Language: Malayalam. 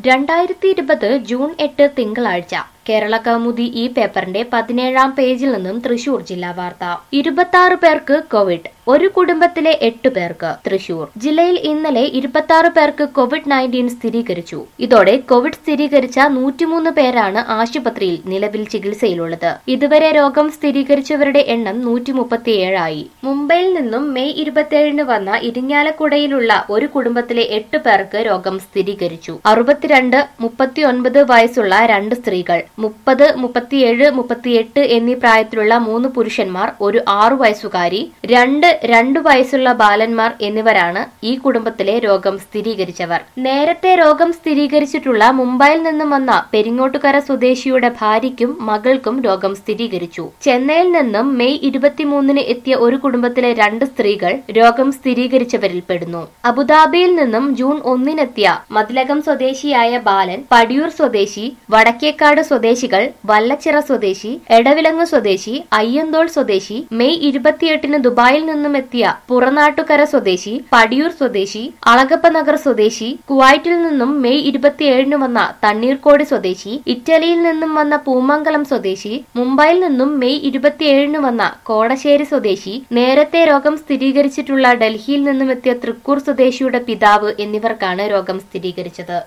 2020 ജൂൺ 8 തിങ്കളാഴ്ച കേരള കൗമുദി ഈ പേപ്പറിന്റെ 17-ാം പേജിൽ നിന്നും തൃശൂർ ജില്ലാ വാർത്ത. 26 പേർക്ക് കോവിഡ്, ഒരു കുടുംബത്തിലെ 8 പേർക്ക്. തൃശൂർ ജില്ലയിൽ ഇന്നലെ 26 പേർക്ക് കോവിഡ്-19 സ്ഥിരീകരിച്ചു. ഇതോടെ കോവിഡ് സ്ഥിരീകരിച്ച 103 പേരാണ് ആശുപത്രിയിൽ നിലവിൽ ചികിത്സയിലുള്ളത്. ഇതുവരെ രോഗം സ്ഥിരീകരിച്ചവരുടെ എണ്ണം 137 ആയി. മുംബൈയിൽ നിന്നും മെയ് 27 വന്ന ഇരിങ്ങാലക്കുടയിലുള്ള ഒരു കുടുംബത്തിലെ 8 പേർക്ക് രോഗം സ്ഥിരീകരിച്ചു. 62, 39 വയസ്സുള്ള 2 സ്ത്രീകൾ, 30, 37, 38 എന്നീ പ്രായത്തിലുള്ള 3 പുരുഷന്മാർ, ഒരു 6 വയസ്സുകാരി, 2 വയസ്സുള്ള ബാലന്മാർ എന്നിവരാണ് ഈ കുടുംബത്തിലെ രോഗം സ്ഥിരീകരിച്ചവർ. നേരത്തെ രോഗം സ്ഥിരീകരിച്ചിട്ടുള്ള മുംബൈയിൽ നിന്നും വന്ന പെരിങ്ങോട്ടുകര സ്വദേശിയുടെ ഭാര്യയ്ക്കും മകൾക്കും രോഗം സ്ഥിരീകരിച്ചു. ചെന്നൈയിൽ നിന്നും മെയ് 23 എത്തിയ ഒരു കുടുംബത്തിലെ 2 സ്ത്രീകൾ രോഗം സ്ഥിരീകരിച്ചവരിൽ പെടുന്നു. അബുദാബിയിൽ നിന്നും ജൂൺ 1-എത്തിയ മതിലകം സ്വദേശിയായ ബാലൻ, പടിയൂർ സ്വദേശി, വടക്കേക്കാട് സ്വദേശികൾ, വല്ലച്ചിറ സ്വദേശി, എടവിലങ്ങ് സ്വദേശി, അയ്യന്തോൾ സ്വദേശി, മെയ് 28 ദുബായിൽ നിന്നും എത്തിയ പുറനാട്ടുകര സ്വദേശി, പടിയൂർ സ്വദേശി, അളഗപ്പ നഗർ സ്വദേശി, കുവൈറ്റിൽ നിന്നും മെയ് 27 വന്ന തണ്ണീർക്കോട് സ്വദേശി, ഇറ്റലിയിൽ നിന്നും വന്ന പൂമംഗലം സ്വദേശി, മുംബൈയിൽ നിന്നും മെയ് 27 വന്ന കോടശ്ശേരി സ്വദേശി, നേരത്തെ രോഗം സ്ഥിരീകരിച്ചിട്ടുള്ള ഡൽഹിയിൽ നിന്നും എത്തിയ തൃക്കൂർ സ്വദേശിയുടെ പിതാവ് എന്നിവർക്കാണ് രോഗം സ്ഥിരീകരിച്ചത്.